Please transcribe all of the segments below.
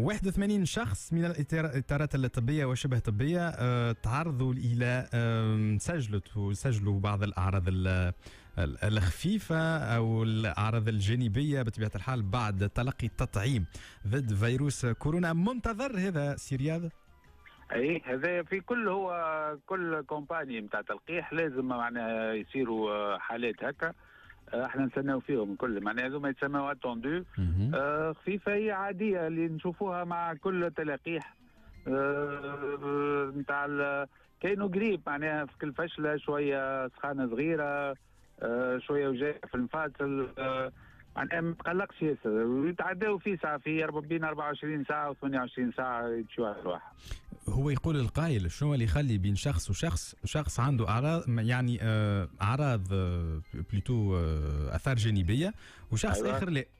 81 شخص من الإطارات الطبية وشبه طبية تعرضوا إلى سجلوا بعض الأعراض الخفيفة أو الأعراض الجانبية بطبيعة الحال بعد تلقي التطعيم ضد فيروس كورونا. منتظر هذا سي رياض؟ اي هذا في كل كومباني نتاع تلقيح لازم معناها يصيروا حالات هكا. احنا نستناو فيهم كل معناها هذوما يتسموا اتوندو. خفيفه هي عاديه اللي نشوفوها مع كل تلقيح نتاع كاينو قريب معناها في كل فشله شويه سخانه صغيره شويه وجايه في المفاصل معناها ما تقلقش ياسر يتعداو في ساعه في بين 24 ساعه و28 ساعه يمشيو على الواحد. هو يقول القائل شنو اللي يخلي بين شخص وشخص شخص عنده اعراض يعني اعراض بلوتو اثار جانبيه وشخص أيوة. اخر لا.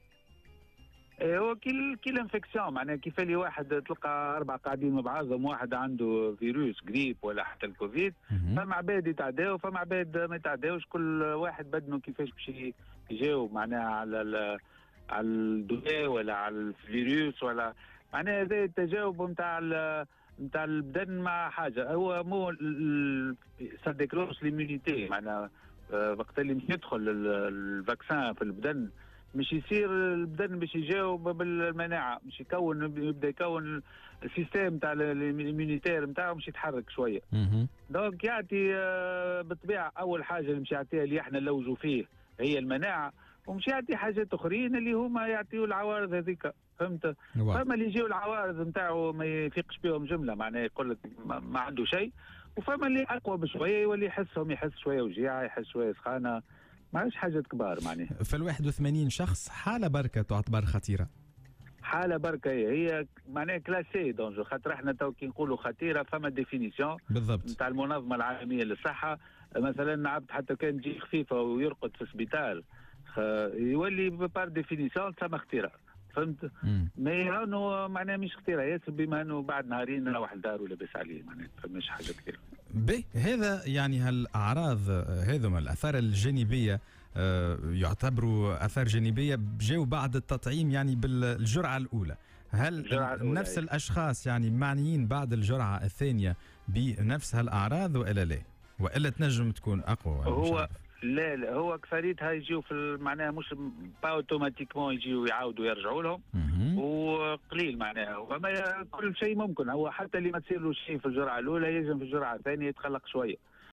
هو كي الانفكسيون معناها كيف اللي واحد تلقى 4 قاعدين مع بعضهم واحد عنده فيروس غريب ولا حتى الكوفيد فما عباد يتعداو فما عباد ما يتعداوش كل واحد بدنه كيفاش باش يجاوب معناها على الدواء ولا على الفيروس ولا معناها هذا التجاوب نتاع البدن مع حاجه هو مو ساديكروس ليمونيتي معناها وقت اللي مش يدخل الفاكسان في البدن مش يصير البدن باش يجاوب بالمناعه مش يبدا يكون السيستم نتاع الاميونيتير نتاعو مش يتحرك شويه. دونك يعطي بالطبيعه اول حاجه اللي مش يعطيها اللي احنا نلوجوا فيه هي المناعه ومش يعطي حاجات اخرين اللي هما يعطيوا العوارض هذيك فهمت. فما اللي يجيو العوارض نتاعو ما يفيقش بهم جمله معناها يقول لك ما عنده شيء وفما اللي اقوى بشويه يولي يحس شويه وجيعه يحس شويه سخانه ماهيش حاجات كبار معناها. في 81 شخص حاله بركه تعتبر خطيره. حاله بركه هي معناها كلاسي دونجو خاطر احنا تو كي نقولوا خطيره فما ديفينيسيون بالضبط نتاع المنظمه العالميه للصحه. مثلا عبد حتى كان تجي خفيفه ويرقد في السبيطار يولي بار ديفينيسيون تسمى خطيره فهمت. ما انه معناها مش خطيره ياسر بما انه بعد نهارين نروح لدار ولاباس عليه معناها فماش حاجه كثيره. هذا يعني هالاعراض هذوما الاثار الجانبيه يعتبروا اثار جانبيه جاوا بعد التطعيم يعني بالجرعه الاولى. هل نفس الاشخاص يعني معنيين بعد الجرعه الثانيه بنفس هالاعراض والا تنجم تكون اقوى؟ هو لا هو اكثريتها يجيو في معناها مش با اوتوماتيكمون يجيو يعاودوا يرجعوا لهم وقليل معناها وما كل شيء ممكن. هو حتى اللي ما تصير له شيء في الجرعه الاولى يلزم في الجرعه الثانيه يتقلق شويه